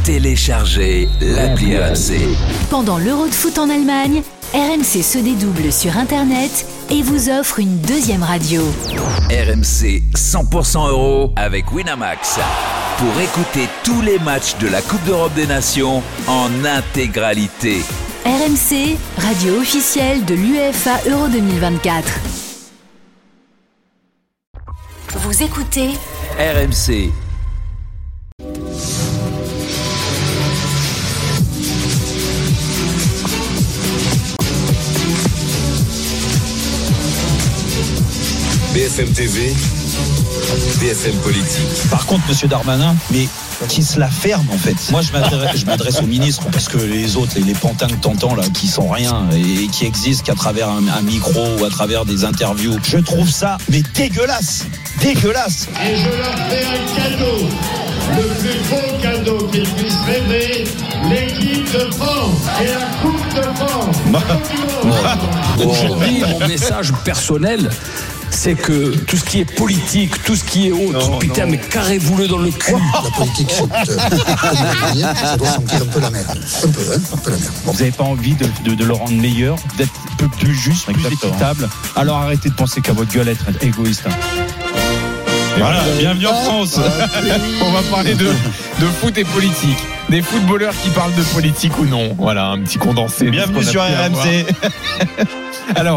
Téléchargez l'appli RMC. Pendant l'Euro de foot en Allemagne, RMC se dédouble sur Internet et vous offre une deuxième radio. RMC 100% euro avec Winamax. Pour écouter tous les matchs de la Coupe d'Europe des Nations en intégralité. RMC, radio officielle de l'UEFA Euro 2024. Vous écoutez RMC. BFM TV, BFM Politique. Par contre, monsieur Darmanin, mais qui se la ferme en fait. Moi, je m'adresse au ministre parce que les autres, les pantins que t'entends là, qui sont rien et qui existent qu'à travers un micro ou à travers des interviews, je trouve ça mais dégueulasse. Et je leur fais un cadeau, le plus beau cadeau qu'ils puissent rêver, l'équipe de France et la Coupe de France. Aujourd'hui, mon message personnel, c'est que tout ce qui est politique, tout ce qui est autre, mais carrez-vous-le dans le cul. La politique, ça doit sentir un peu la merde. Un peu la merde. Vous n'avez pas envie de le rendre meilleur, d'être un peu plus juste, plus équitable. Alors arrêtez de penser qu'à votre gueule, être égoïste. Voilà, bienvenue en France. On va parler de foot et politique. Des footballeurs qui parlent de politique ou non. Voilà, un petit condensé. Bienvenue sur RMC. Alors,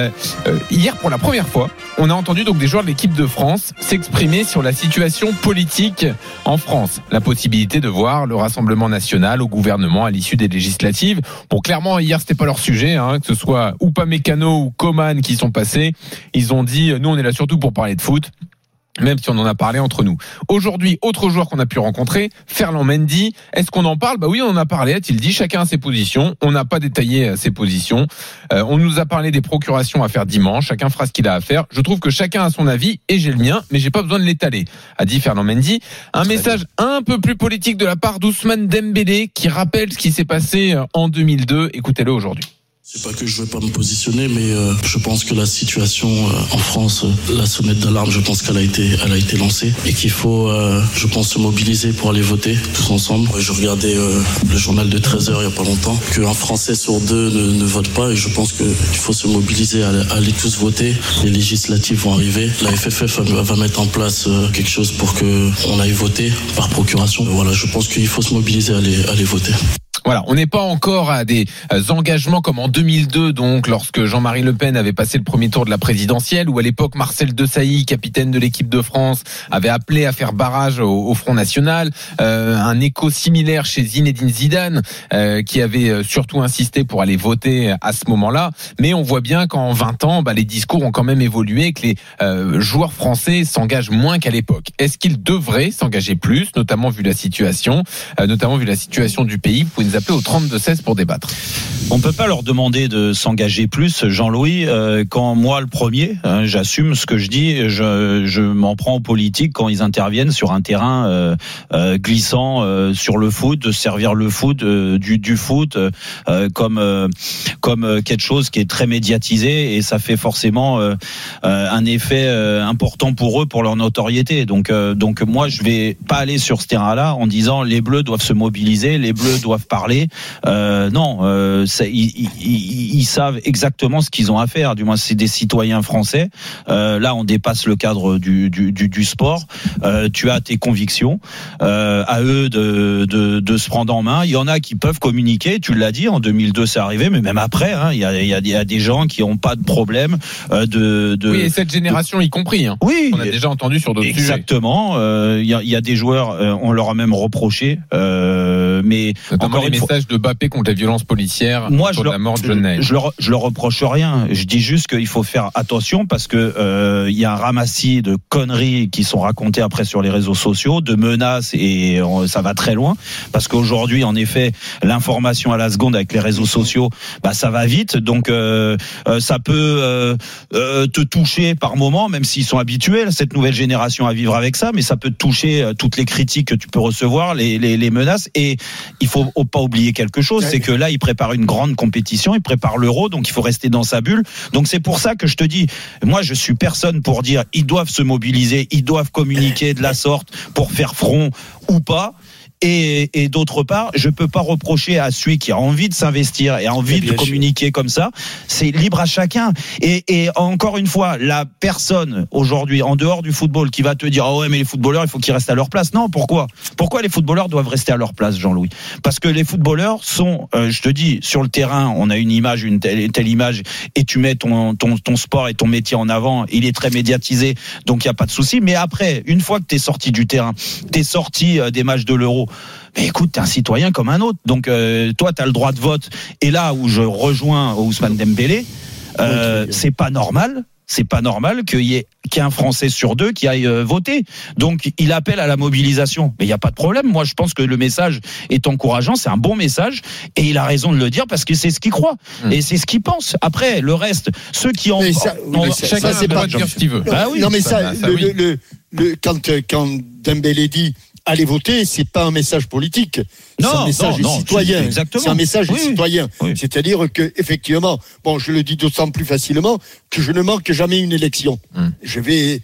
hier, pour la première fois, on a entendu donc des joueurs de l'équipe de France s'exprimer sur la situation politique en France. La possibilité de voir le Rassemblement national au gouvernement à l'issue des législatives. Bon, clairement, hier, c'était pas leur sujet, que ce soit Upamecano ou Coman qui sont passés. Ils ont dit, nous, on est là surtout pour parler de foot. Même si on en a parlé entre nous. Aujourd'hui, autre joueur qu'on a pu rencontrer, Ferland Mendy. Est-ce qu'on en parle ? Bah oui, on en a parlé, a-t-il dit. Chacun a ses positions. On n'a pas détaillé ses positions. On nous a parlé des procurations à faire dimanche. Chacun fera ce qu'il a à faire. Je trouve que chacun a son avis et j'ai le mien, mais j'ai pas besoin de l'étaler, a dit Ferland Mendy. Un message un peu plus politique de la part d'Ousmane Dembélé qui rappelle ce qui s'est passé en 2002. Écoutez-le aujourd'hui. C'est pas que je veux pas me positionner, mais je pense que la situation en France, la sonnette d'alarme, je pense qu'elle a été lancée et qu'il faut, je pense, se mobiliser pour aller voter tous ensemble. Je regardais le journal de 13h il y a pas longtemps, qu'un Français sur deux ne vote pas et je pense qu'il faut se mobiliser, aller tous voter. Les législatives vont arriver. La FFF va mettre en place quelque chose pour qu'on aille voter par procuration. Voilà, je pense qu'il faut se mobiliser, aller voter. Voilà, on n'est pas encore à des engagements comme en 2002, donc lorsque Jean-Marie Le Pen avait passé le premier tour de la présidentielle, où à l'époque Marcel Desailly, capitaine de l'équipe de France, avait appelé à faire barrage au Front National. Un écho similaire chez Zinedine Zidane, qui avait surtout insisté pour aller voter à ce moment-là. Mais on voit bien qu'en 20 ans, les discours ont quand même évolué, que les joueurs français s'engagent moins qu'à l'époque. Est-ce qu'ils devraient s'engager plus, notamment vu la situation du pays ? Vous pouvez nous appeler au 32-16 pour débattre. On peut pas leur demander de s'engager plus, Jean-Louis, quand moi le premier, j'assume ce que je dis, je m'en prends aux politiques quand ils interviennent sur un terrain glissant sur le foot, de servir le foot, du foot comme quelque chose qui est très médiatisé et ça fait forcément un effet important pour eux, pour leur notoriété. Donc moi je vais pas aller sur ce terrain-là en disant les Bleus doivent se mobiliser, les Bleus doivent parler. Ils savent exactement ce qu'ils ont à faire. Du moins, c'est des citoyens français. Là, on dépasse le cadre du sport. Tu as tes convictions. À eux de se prendre en main. Il y en a qui peuvent communiquer. Tu l'as dit, en 2002, c'est arrivé, mais même après, il y a des gens qui n'ont pas de problème Oui, et cette génération y compris. Oui, on a déjà entendu sur d'autres sujets. Exactement. Il y a des joueurs, on leur a même reproché, mais notamment les messages de Mbappé contre les violences policières, contre la mort de John Ney. Je leur reproche rien. Je dis juste qu'il faut faire attention parce que il y a un ramassis de conneries qui sont racontées après sur les réseaux sociaux, de menaces et ça va très loin. Parce qu'aujourd'hui, en effet, l'information à la seconde avec les réseaux sociaux, ça va vite. Donc ça peut te toucher par moment, même s'ils sont habitués cette nouvelle génération à vivre avec ça, mais ça peut te toucher toutes les critiques que tu peux recevoir, les menaces. Et il faut pas oublier quelque chose, c'est que là, ils préparent une grande compétition, ils préparent l'Euro, donc il faut rester dans sa bulle. Donc c'est pour ça que je te dis, moi je suis personne pour dire ils doivent se mobiliser, ils doivent communiquer de la sorte pour faire front ou pas. Et d'autre part, je peux pas reprocher à celui qui a envie de s'investir et a envie de communiquer comme ça. C'est libre à chacun. Et encore une fois, la personne aujourd'hui en dehors du football qui va te dire oh ouais mais les footballeurs il faut qu'ils restent à leur place. Non, pourquoi les footballeurs doivent rester à leur place, Jean-Louis? Parce que les footballeurs sont, je te dis, sur le terrain, on a une image, une telle image, et tu mets ton sport et ton métier en avant. Il est très médiatisé, donc il y a pas de souci. Mais après, une fois que t'es sorti du terrain, t'es sorti des matchs de l'Euro. Mais écoute, t'es un citoyen comme un autre. Donc toi, t'as le droit de vote. Et là où je rejoins Ousmane Dembélé, c'est pas normal. C'est pas normal qu'il y ait qu'un Français sur deux qui aille voter. Donc il appelle à la mobilisation. Mais il y a pas de problème. Moi, je pense que le message est encourageant. C'est un bon message et il a raison de le dire parce que c'est ce qu'il croit et c'est ce qu'il pense. Après, le reste, ceux qui en chacun c'est pas dire ce qu'il veut. Bah oui. Non mais ça, quand Dembélé dit aller voter, c'est pas un message politique. C'est un message citoyen. Exactement. C'est un message citoyen. Oui. C'est-à-dire que, effectivement, bon, je le dis d'autant plus facilement que je ne manque jamais une élection. Je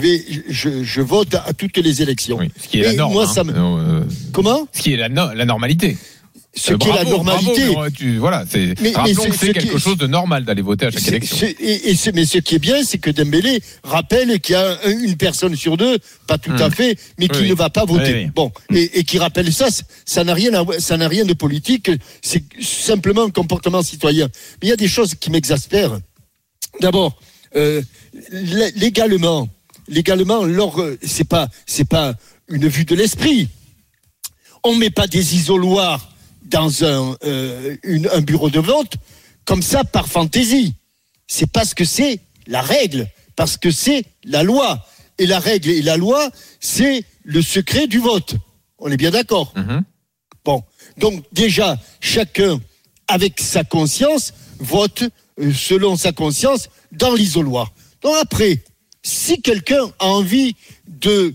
vote à toutes les élections. Oui. Ce qui est la norme. Moi, comment? Ce qui est la normalité. Ce qui est la normalité. Rappelons que c'est quelque chose de normal d'aller voter à chaque élection. Mais ce qui est bien, c'est que Dembélé rappelle qu'il y a une personne sur deux, pas tout à fait, mais qui ne va pas voter. Oui. Bon, et qui rappelle ça n'a rien de politique, c'est simplement un comportement citoyen. Mais il y a des choses qui m'exaspèrent. D'abord, légalement, c'est pas une vue de l'esprit. On met pas des isoloirs dans un bureau de vote comme ça par fantaisie. C'est parce que c'est la règle, parce que c'est la loi. Et la règle et la loi, c'est le secret du vote. On est bien d'accord. Bon, donc déjà, chacun, avec sa conscience, vote selon sa conscience dans l'isoloir. Donc après, si quelqu'un a envie de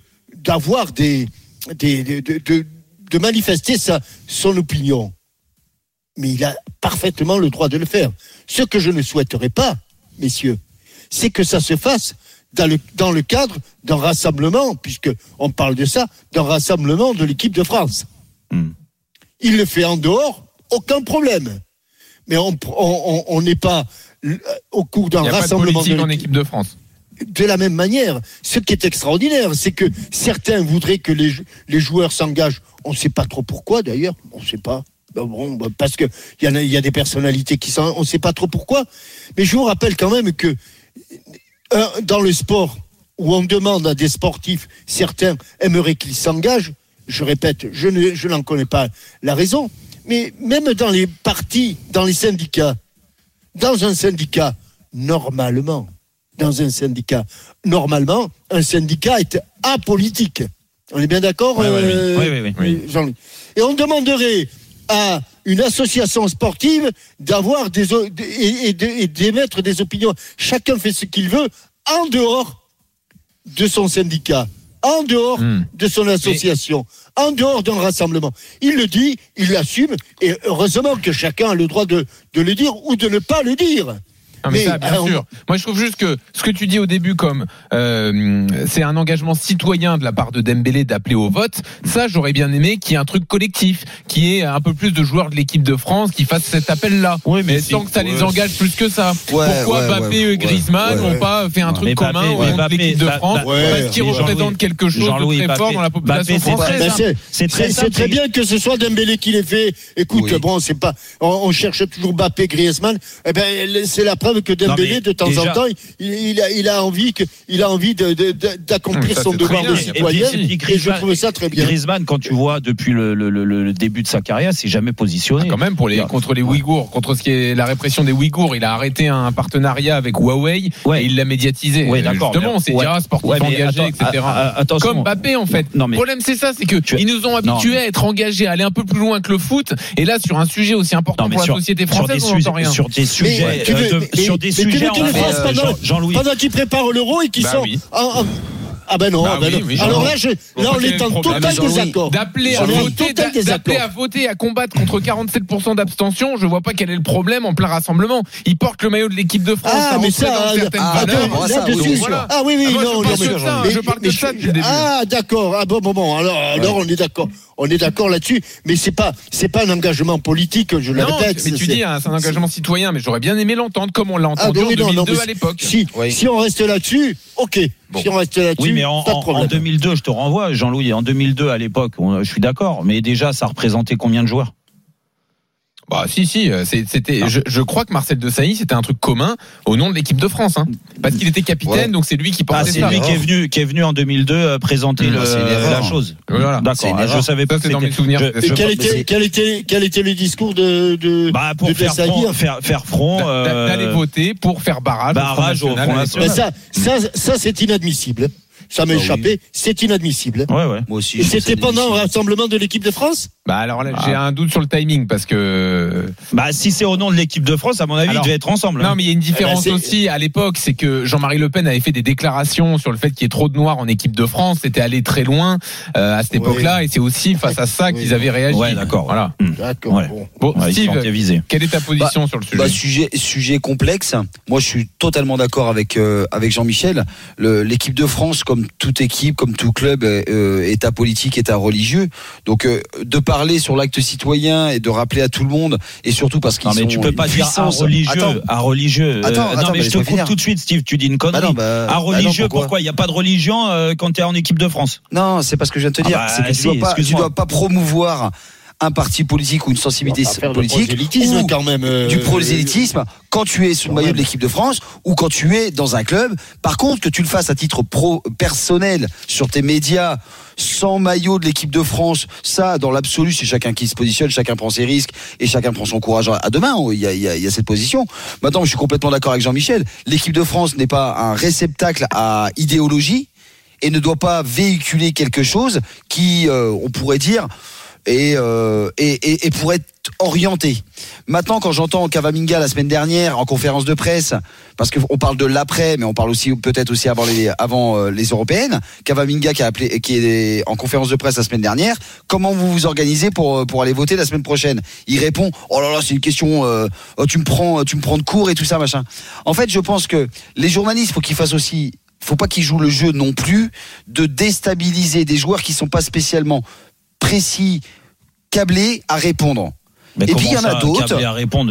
manifester son opinion, mais il a parfaitement le droit de le faire. Ce que je ne souhaiterais pas, messieurs, c'est que ça se fasse dans le cadre d'un rassemblement, puisqu'on parle de ça, d'un rassemblement de l'équipe de France. Il le fait en dehors, aucun problème. Mais on n'est pas au cours d'un rassemblement en équipe de France. De la même manière, ce qui est extraordinaire, c'est que certains voudraient que les joueurs s'engagent. On ne sait pas trop pourquoi, d'ailleurs. On ne sait pas. Parce que il y a des personnalités on ne sait pas trop pourquoi. Mais je vous rappelle quand même que dans le sport, où on demande à des sportifs, certains aimeraient qu'ils s'engagent. Je répète, je n'en connais pas la raison. Mais même dans les partis, dans les syndicats, dans un syndicat, normalement, un syndicat est apolitique. On est bien d'accord? Oui. Et on demanderait à une association sportive d'avoir d'émettre des opinions. Chacun fait ce qu'il veut en dehors de son syndicat, en dehors de son association, en dehors d'un rassemblement. Il le dit, il l'assume, et heureusement que chacun a le droit de le dire ou de ne pas le dire. Non, mais ça, bien sûr. Moi, je trouve juste que ce que tu dis au début, comme c'est un engagement citoyen de la part de Dembélé d'appeler au vote, ça, j'aurais bien aimé qu'il y ait un truc collectif, qu'il y ait un peu plus de joueurs de l'équipe de France qui fassent cet appel-là. Oui, mais sans que ça les engage plus que ça. Pourquoi Mbappé et Griezmann n'ont pas fait un truc commun au nom de l'équipe de France parce qu'ils représentent quelque chose de très fort dans la population française. C'est très bien que ce soit Dembélé qui l'ait fait. Écoute, bon, c'est pas, on cherche toujours Mbappé, Griezmann. Eh ben, c'est la preuve que Dembélé, de temps en temps, il a envie d'accomplir son devoir de citoyen. Et je trouve ça très bien. Griezmann, quand tu vois depuis le début de sa carrière, s'est jamais positionné. Quand même, contre les Ouïghours, contre ce qui est la répression des Ouïghours, il a arrêté un partenariat avec Huawei et il l'a médiatisé. Justement, c'est dire sportif engagé, etc. Comme Mbappé, en fait. Le problème, c'est ça, c'est que ils nous ont habitués à être engagés, à aller un peu plus loin que le foot. Et là, sur un sujet aussi important pour la société française, on n'entend rien. Sur des sujets. Jean-Louis, pendant qu'ils préparent l'Euro et qu'ils sont Ah ben non. Bah oui, oui, alors non. là, on est en total désaccord. D'appeler à voter, à combattre contre 47% d'abstention, je vois pas quel est le problème en plein rassemblement. Il porte le maillot de l'équipe de France. Ah, mais ça, Ah oui, non, je parle que de ça depuis le début. Ah, d'accord. Ah bon. Alors, on est d'accord. On est d'accord là-dessus, mais c'est pas un engagement politique, je le répète. Mais tu dis, c'est un engagement citoyen, mais j'aurais bien aimé l'entendre comme on l'a entendu en 2002 à l'époque. Si on reste là-dessus, ok. Bon. Si on reste là-dessus, oui, mais en 2002, je te renvoie, Jean-Louis, en 2002 à l'époque, je suis d'accord, mais déjà, ça représentait combien de joueurs ? Bah si, c'était. Je crois que Marcel Desailly, c'était un truc commun au nom de l'équipe de France, hein, parce qu'il était capitaine, donc c'est lui qui portait ça. C'est lui qui est venu en 2002 présenter la chose. Voilà. D'accord. Je savais pas. C'est dans mes souvenirs. Quel était le discours de pour faire front, d'aller voter pour faire barrage au Front National. Ça c'est inadmissible. Ça m'a échappé, c'est inadmissible. Ouais. Moi aussi. Et c'était pendant le rassemblement de l'équipe de France ? Bah alors là, j'ai un doute sur le timing parce que. Bah si c'est au nom de l'équipe de France, à mon avis, ils devaient être ensemble. Non, mais il y a une différence aussi à l'époque, c'est que Jean-Marie Le Pen avait fait des déclarations sur le fait qu'il y ait trop de noirs en équipe de France. C'était allé très loin à cette époque-là, et c'est aussi face à ça qu'ils avaient réagi. Ouais, d'accord. Voilà. D'accord. Ouais. Bon, Steve, quelle est ta position sur le sujet ? Sujet complexe. Moi, je suis totalement d'accord avec Jean-Michel. L'équipe de France, comme toute équipe, comme tout club, est apolitique, est religieux. Donc, de parler sur l'acte citoyen et de rappeler à tout le monde, et surtout parce qu'ils sont. Non, mais tu peux pas dire à religieux. Non, mais je te coupe tout de suite, Steve. Tu dis une connerie. À religieux, pourquoi il n'y a pas de religion quand tu es en équipe de France ? Non, c'est parce que je viens de te dire. C'est que tu dois pas promouvoir un parti politique ou une sensibilité politique ou quand même, du prosélytisme quand tu es sous le maillot de l'équipe de France ou quand tu es dans un club. Par contre, que tu le fasses à titre personnel sur tes médias sans maillot de l'équipe de France, ça dans l'absolu c'est chacun qui se positionne, chacun prend ses risques et chacun prend son courage à deux mains. Il y a cette position. Maintenant, je suis complètement d'accord avec Jean-Michel. L'équipe de France n'est pas un réceptacle à idéologie et ne doit pas véhiculer quelque chose qui, on pourrait dire, et pour être orienté. Maintenant, quand j'entends Cavaminga la semaine dernière en conférence de presse, parce qu'on parle de l'après, mais on parle aussi peut-être aussi avant les européennes, Cavaminga qui est en conférence de presse la semaine dernière, comment vous vous organisez pour aller voter la semaine prochaine ? Il répond, oh là là, c'est une question, tu me prends de court et tout ça machin. En fait, je pense que les journalistes, faut pas qu'ils jouent le jeu non plus de déstabiliser des joueurs qui sont pas spécialement précis, câblés à répondre. Mais et puis il y en a d'autres. Câblés à répondre.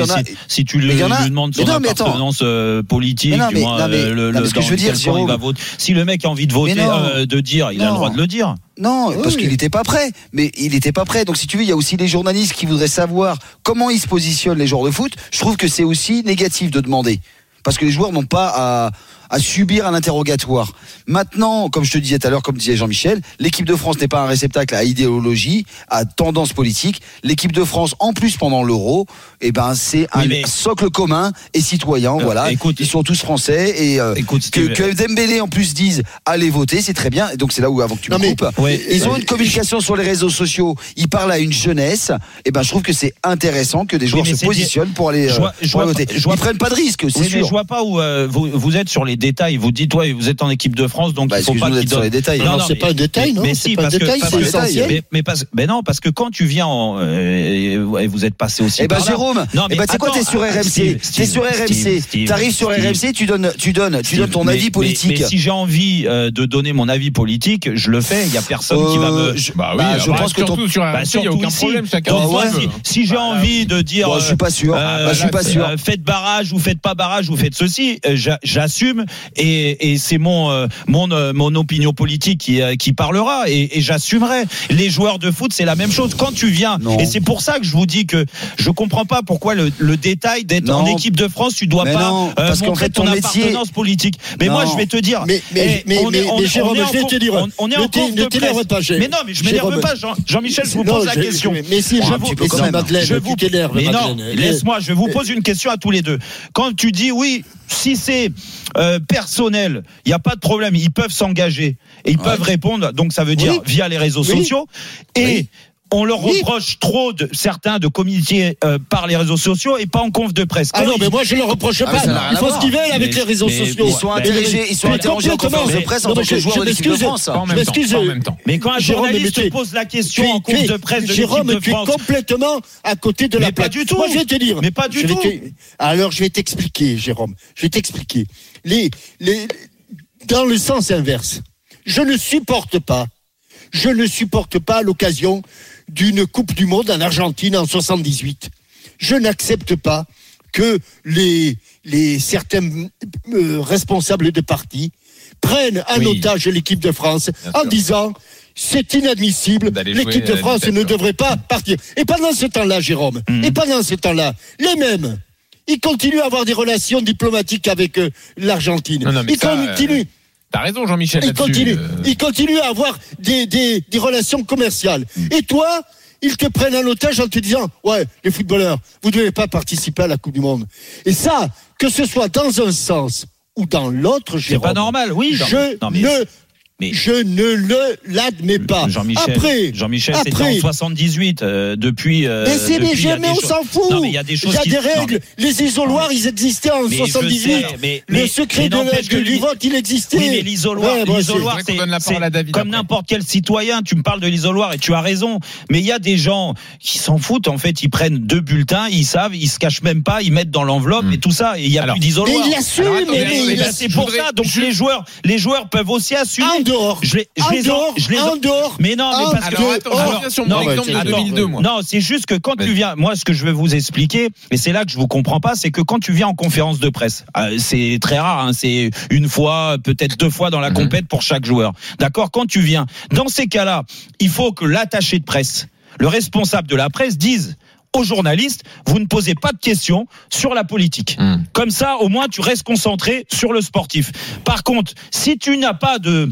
Si tu lui demandes son appartenance politique, ce que je veux dire, il va voter. Si le mec a envie de voter, de dire, il a le droit de le dire. Non, parce qu'il n'était pas prêt. Mais il n'était pas prêt. Donc si tu veux, il y a aussi les journalistes qui voudraient savoir comment ils se positionnent les joueurs de foot. Je trouve que c'est aussi négatif de demander. Parce que les joueurs n'ont pas à subir un interrogatoire. Maintenant, comme je te disais tout à l'heure, comme disait Jean-Michel, l'équipe de France n'est pas un réceptacle à idéologie, à tendance politique. L'équipe de France, en plus pendant l'Euro, c'est un socle commun et citoyen. Voilà. Écoute, ils sont tous français et que Dembélé en plus dise allez voter, c'est très bien. Et donc c'est là où avant que tu me coupes, ils ont une communication sur les réseaux sociaux. Ils parlent à une jeunesse. Et je trouve que c'est intéressant que des joueurs se positionnent pour aller voter. Ils prennent pas de risque, c'est sûr. Mais je vois pas où vous êtes sur les détails. Vous dites vous êtes en équipe de France, donc il faut pas qu'ils donnent les détails. Non, c'est pas un détail, non. Mais si, parce que c'est essentiel. Mais non, parce que quand tu viens et vous êtes passé aussi. Jérôme. Tu sais quoi, t'es sur RMC. T'es sur RMC. T'arrives sur RMC, tu donnes ton avis politique. Mais si j'ai envie de donner mon avis politique, je le fais. Il y a personne qui va me. Je pense que surtout sur RMC, il n'y a aucun problème. Chacun. Si j'ai envie de dire. Je suis pas sûr. Faites barrage ou faites pas barrage ou faites ceci, j'assume et c'est mon opinion politique qui parlera et j'assumerai. Les joueurs de foot, c'est la même chose. Quand tu viens, et c'est pour ça que je vous dis que je comprends pas pourquoi le détail d'être en équipe de France, tu dois pas montrer ton appartenance politique. Mais moi, je vais te dire. Mais Jérôme, je vais te dire. On est en cours de presse. Mais non, mais je m'énerve pas, Jean-Michel. Je vous pose la question. Mais si je vous t'énerve. Mais non, laisse-moi. Je vous pose une question à tous les deux. Quand tu dis oui, si c'est personnel, il n'y a pas de problème, ils peuvent s'engager et ils peuvent répondre, donc ça veut dire via les réseaux sociaux et on leur reproche trop certains de communiquer par les réseaux sociaux et pas en conf de presse. Ah non, mais moi je ne le reproche pas. Ils font ce qu'ils veulent avec les réseaux sociaux. Ils sont interrogés en conférence de presse en tant que joueur de l'équipe de France. En même temps. Mais quand un journaliste pose la question en conf de presse de l'équipe Jérôme, de France, tu es complètement à côté de la plaque. Pas du tout. Moi je vais te dire. Mais pas du tout. Alors je vais t'expliquer, Jérôme. Je vais t'expliquer. Dans le sens inverse, je ne supporte pas à l'occasion d'une Coupe du Monde en Argentine en 78. Je n'accepte pas que certains responsables de partis prennent en otage l'équipe de France en disant c'est inadmissible, l'équipe de France ne devrait pas partir. Et pendant ce temps-là, Jérôme, les mêmes, ils continuent à avoir des relations diplomatiques avec l'Argentine. Ils continuent. T'as raison, Jean-Michel. Ils continuent à avoir des relations commerciales. Et toi, ils te prennent en otage en te disant ouais, les footballeurs, vous ne devez pas participer à la Coupe du Monde. Et ça, que ce soit dans un sens ou dans l'autre, Jérôme, c'est pas normal, oui. Je ne l'admets pas. Jean-Michel, c'était en 78. Depuis. Mais on s'en fout. Non, mais il y a des choses. Il y a des règles. Les isoloirs, ils existaient en 78. Le secret du vote, il existait. Oui, mais l'isoloir, c'est comme n'importe quel citoyen. Tu me parles de l'isoloir et tu as raison. Mais il y a des gens qui s'en foutent. En fait, ils prennent 2 bulletins, ils savent, ils se cachent même pas, ils mettent dans l'enveloppe et tout ça. Et il y a plus d'isoloir. Mais il assume. C'est pour ça. Donc les joueurs peuvent aussi assumer. En dehors. Mais non, mais parce que. Alors, attends, sur mon exemple de 2002, moi. Non, c'est juste que quand tu viens, moi, ce que je vais vous expliquer, et c'est là que je vous comprends pas, c'est que quand tu viens en conférence de presse, c'est très rare, c'est une fois, peut-être 2 fois dans la compète pour chaque joueur. D'accord? Quand tu viens, dans ces cas-là, il faut que l'attaché de presse, le responsable de la presse dise aux journalistes, vous ne posez pas de questions sur la politique. Comme ça, au moins, tu restes concentré sur le sportif. Par contre, si tu n'as pas de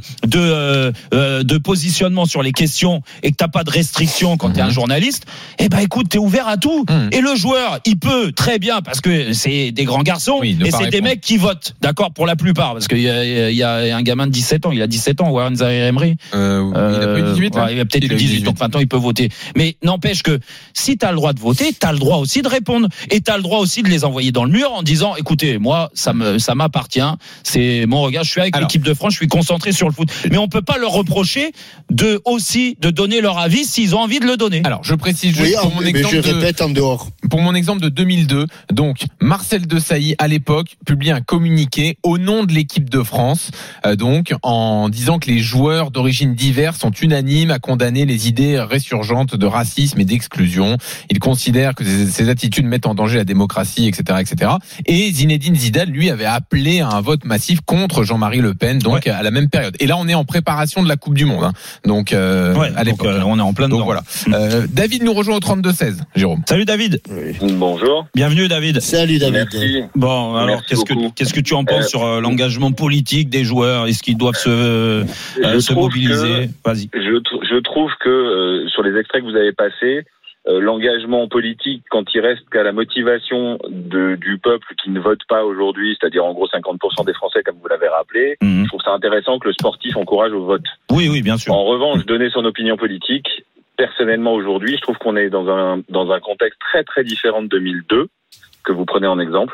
positionnement sur les questions et que t'as pas de restrictions quand t'es un journaliste, eh ben, écoute, t'es ouvert à tout. Et le joueur, il peut très bien, parce que c'est des grands garçons, et c'est des mecs qui votent, d'accord, pour la plupart, parce qu'il y a un gamin de 17 ans, il a 17 ans, Warren Zaïre-Emery. Il a pas eu 18 ans. Il a peut-être eu 18, donc maintenant il peut voter. Mais n'empêche que, si t'as le droit de voter, t'as le droit aussi de répondre et t'as le droit aussi de les envoyer dans le mur en disant écoutez, moi ça m'appartient, c'est mon regard, je suis avec l'équipe de France, je suis concentré sur le foot. Mais on peut pas leur reprocher de donner leur avis s'ils ont envie de le donner. Alors je précise juste pour mon exemple répète en dehors. Pour mon exemple de 2002, donc Marcel Desailly à l'époque publie un communiqué au nom de l'équipe de France, donc en disant que les joueurs d'origine diverse sont unanimes à condamner les idées résurgentes de racisme et d'exclusion. Il considère que ces attitudes mettent en danger la démocratie, etc., etc. Et Zinedine Zidane, lui, avait appelé à un vote massif contre Jean-Marie Le Pen, donc à la même période. Et là, on est en préparation de la Coupe du Monde, hein. Donc à l'époque, on est en plein dedans. Donc voilà. David nous rejoint au 32-16. Jérôme. Salut David. Bonjour. Bienvenue David. Salut David. Merci. Bon, alors qu'est-ce que tu en penses sur l'engagement politique des joueurs? Est-ce qu'ils doivent se mobiliser? Vas-y. Je trouve que sur les extraits que vous avez passés, l'engagement politique, quand il reste qu'à la motivation du peuple qui ne vote pas aujourd'hui, c'est-à-dire en gros 50% des Français, comme vous l'avez rappelé, je trouve ça intéressant que le sportif encourage au vote. Oui, bien sûr. En revanche, donner son opinion politique, personnellement aujourd'hui, je trouve qu'on est dans un contexte très très différent de 2002, que vous prenez en exemple.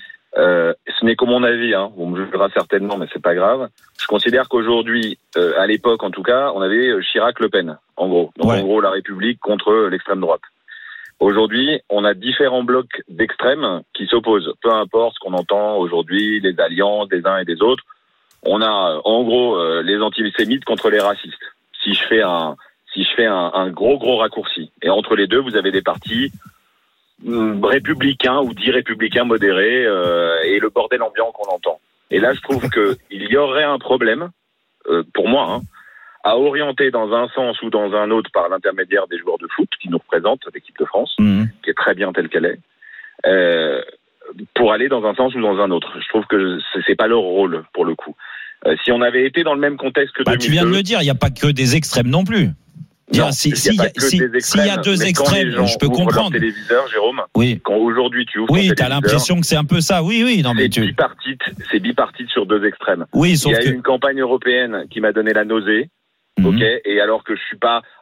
Ce n'est que mon avis, hein. On me jugera certainement, mais c'est pas grave. Je considère qu'aujourd'hui, à l'époque en tout cas, on avait Chirac-Le Pen, en gros. Donc en gros, la République contre l'extrême droite. Aujourd'hui, on a différents blocs d'extrêmes qui s'opposent. Peu importe ce qu'on entend aujourd'hui, les alliances des uns et des autres. On a, en gros, les antisémites contre les racistes. Si je fais un gros raccourci. Et entre les deux, vous avez des partis républicains ou dits républicains modérés et le bordel ambiant qu'on entend. Et là, je trouve qu'il y aurait un problème, pour moi, hein, à orienter dans un sens ou dans un autre par l'intermédiaire des joueurs de foot qui nous représentent, l'équipe de France, qui est très bien telle qu'elle est, pour aller dans un sens ou dans un autre. Je trouve que c'est pas leur rôle, pour le coup. Si on avait été dans le contexte que 2002... Tu viens de le dire, il n'y a pas que des extrêmes non plus. S'il y a 2 extrêmes, je peux comprendre. Téléviseur, Jérôme. Oui. Quand aujourd'hui tu ouvres. Oui, t'as l'impression que c'est un peu ça. Oui. Non, mais c'est bipartite sur 2 extrêmes. Oui, sauf il y a eu une campagne européenne qui m'a donné la nausée. Ok. Et alors que je suis pas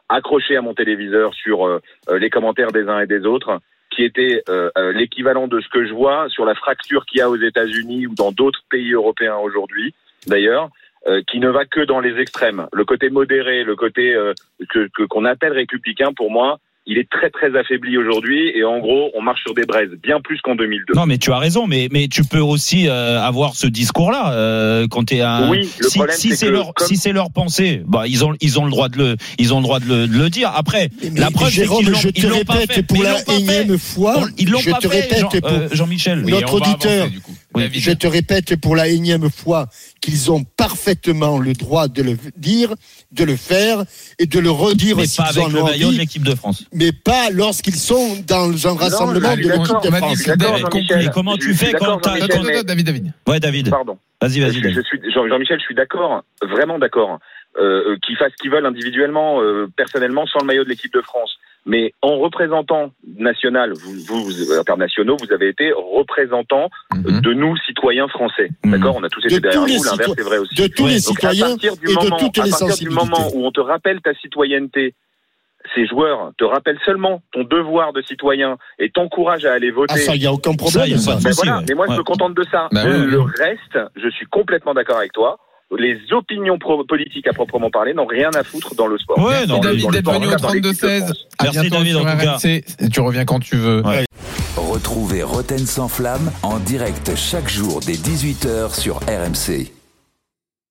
accroché à mon téléviseur sur les commentaires des uns et des autres, qui était l'équivalent de ce que je vois sur la fracture qu'il y a aux États-Unis ou dans d'autres pays européens aujourd'hui, d'ailleurs, qui ne va que dans les extrêmes. Le côté modéré, le côté qu'on appelle républicain, pour moi, il est très très affaibli aujourd'hui et en gros on marche sur des braises bien plus qu'en 2002. Non mais tu as raison, mais tu peux aussi avoir ce discours-là quand t'es un. Oui, le problème si c'est leur pensée, bah ils ont le droit de le dire. Après, mais la preuve Jérôme, c'est qu'ils l'ont pas fait. Je te répète pour la énième fois. Ils l'ont pas fait. Jean-Michel, notre auditeur. Je te répète pour la énième fois qu'ils ont parfaitement le droit de le dire, de le faire et de le redire. Mais pas avec le maillot de l'équipe de France. Mais pas lorsqu'ils sont dans un rassemblement de l'équipe de France. Et comment tu fais quand David. Ouais, David. Pardon. Vas-y. Jean-Michel, je suis d'accord, vraiment d'accord. Qu'ils fassent ce qu'ils veulent individuellement, personnellement, sans le maillot de l'équipe de France. Mais en représentant national, vous internationaux, vous avez été représentants de nous, citoyens français. D'accord ? On a tous été derrière vous, l'inverse est vrai aussi. De tous les citoyens et de toutes les sensibilités. À partir du moment où on te rappelle ta citoyenneté, ces joueurs te rappellent seulement ton devoir de citoyen et t'encouragent à aller voter. Ah ça, il n'y a aucun problème. Mais moi, je me contente de ça. Le reste, je suis complètement d'accord avec toi. Les opinions politiques à proprement parler n'ont rien à foutre dans le sport. Ouais, non, David d'être venu au 32-16. Merci David, sur RMC. Tu reviens quand tu veux. Ouais. Retrouvez Roten sans flamme en direct chaque jour dès 18h sur RMC.